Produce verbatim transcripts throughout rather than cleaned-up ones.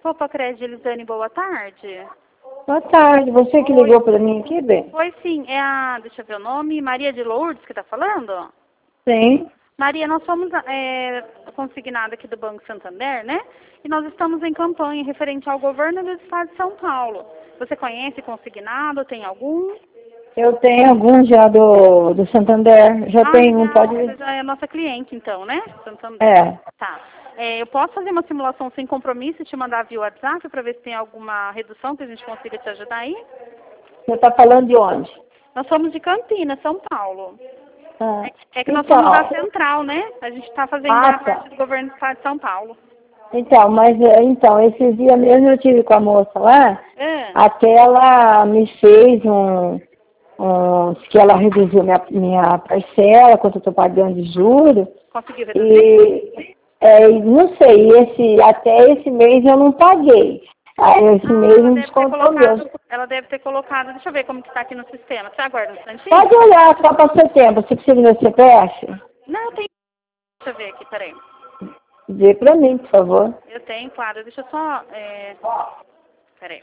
Copa Crédito, Elisane, boa tarde. Boa tarde, você que ligou para mim aqui, bem? Foi sim, é a, deixa eu ver o nome, Maria de Lourdes que está falando? Sim. Maria, nós somos é, consignada aqui do Banco Santander, né? E nós estamos em campanha referente ao governo do estado de São Paulo. Você conhece consignado? Tem algum? Eu tenho alguns já do, do Santander, já Ah, tenho, um legal. pode... Você já é nossa cliente então, né? Santander. É, Tá. É, eu posso fazer uma simulação sem compromisso e te mandar via WhatsApp para ver se tem alguma redução que a gente consiga te ajudar aí? você está falando de onde? Nós somos de Campinas, São Paulo. Ah, É, é que nós então, somos da Central, né? A gente está fazendo ah, a tá. parte do governo do estado de São Paulo. Então, mas eh, então, esses dias mesmo eu tive com a moça lá, É. até ela me fez um, um que ela reduziu minha, minha parcela, quanto eu estou pagando de juros, Conseguiu reduzir? e é, não sei, esse, até esse mês eu não paguei. Aí esse Ah, mês ela não deve ter descontou meu. colocado, ela deve ter colocado, deixa eu ver como que está aqui no sistema. Você aguarda um instantinho? Pode olhar só para setembro, você precisa do meu C P F? Não, eu tenho. Deixa eu ver aqui, peraí. Dê para mim, por favor. Eu tenho, claro. Deixa eu só. É... Peraí.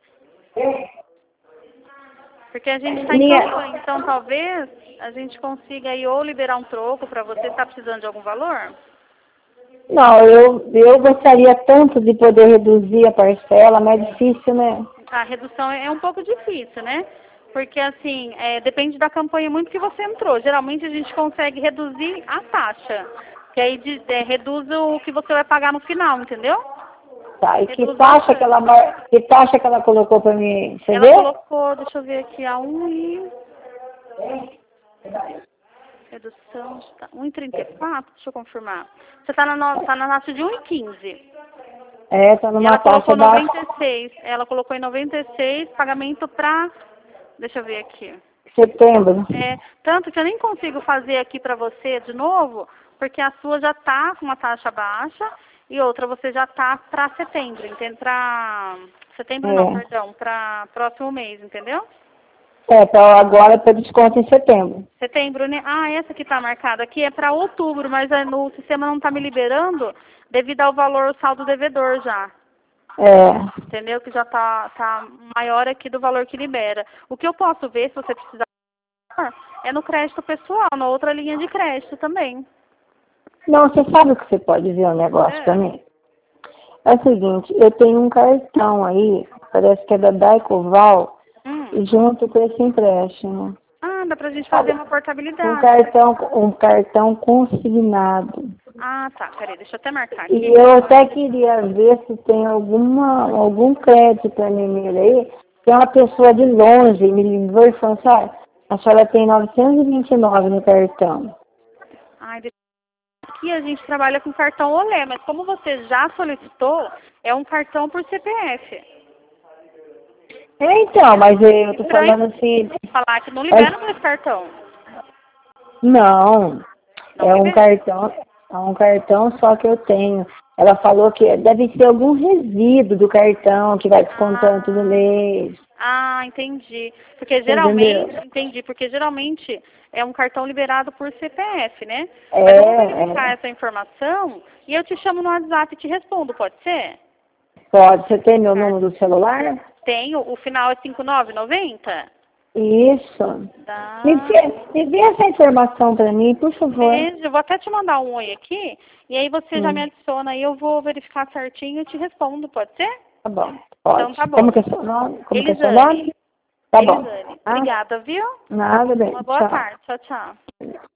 Porque a gente está em Minha... campanha, então talvez a gente consiga aí ou liberar um troco para você. Está precisando de algum valor? Não, eu, eu gostaria tanto de poder reduzir a parcela, mas é difícil, né? A redução é um pouco difícil, né? Porque assim, é, depende da campanha muito que você entrou. Geralmente a gente consegue reduzir a taxa. Que aí de, é, reduz o que você vai pagar no final, entendeu? Tá, e que Reduz taxa bastante. que ela, mar- que taxa que ela colocou para mim? Você Ela vê? colocou, deixa eu ver aqui, a um e... Redução de um e trinta e quatro, deixa eu confirmar. Você está na, no- tá na taxa de um e quinze. É, tá E numa ela colocou taxa baixa. noventa e seis. Ela colocou em noventa e seis, pagamento para... Deixa eu ver aqui. Setembro. É, tanto que eu nem consigo fazer aqui para você de novo, porque a sua já está com uma taxa baixa e outra você já está para setembro, entende? Para setembro não, É, perdão, para próximo mês, entendeu? é pra agora para desconto em setembro. Setembro, né? Ah, essa que está marcada aqui é para outubro, mas é, no sistema não está me liberando devido ao valor saldo devedor já. É, Entendeu? Que já está tá maior aqui do valor que libera. O que eu posso ver, se você precisar, é no crédito pessoal, na outra linha de crédito também. não, você sabe o que você pode ver o negócio para É. mim? É o seguinte, eu tenho um cartão aí, parece que é da Daicoval, Hum. junto com esse empréstimo. Ah, dá pra gente fazer Sabe? uma Um portabilidade. cartão, um cartão consignado. Ah, tá. Peraí, deixa eu até marcar E aqui. eu até queria ver se tem alguma, algum crédito para mim aí. Tem uma pessoa de longe me ligou e falou assim, ah, a senhora tem novecentos e vinte e nove no cartão. Ai, deixa... Aqui a gente trabalha com cartão Olé, mas como você já solicitou, é um cartão por C P F. É, então, mas eu tô Estranho falando assim, falar que não libera é- mais cartão. não, Não é um libera. cartão, é um cartão só que eu tenho. Ela falou que deve ser algum resíduo do cartão que vai descontando todo Ah, mês. ah, entendi. Porque Você entendeu? geralmente, entendi, porque geralmente é um cartão liberado por C P F, né? É, Mas eu vou verificar é. essa informação e eu te chamo no WhatsApp e te respondo, pode ser? Pode. Você tem meu Tá. número do celular? Tenho, o final é cinco nove nove zero? Isso. Me, Tá. dê- me dê essa informação para mim, por favor. Beijo, eu vou até te mandar um oi aqui, e aí você já me Hum, adiciona e eu vou verificar certinho e te respondo, pode ser? tá bom, Então pode. tá bom. Como que é seu nome? Como que é seu Elisane. nome? Tá bom. Elisane. Ah, Obrigada, viu? nada bem. Uma boa Tchau. tarde. Tchau, tchau.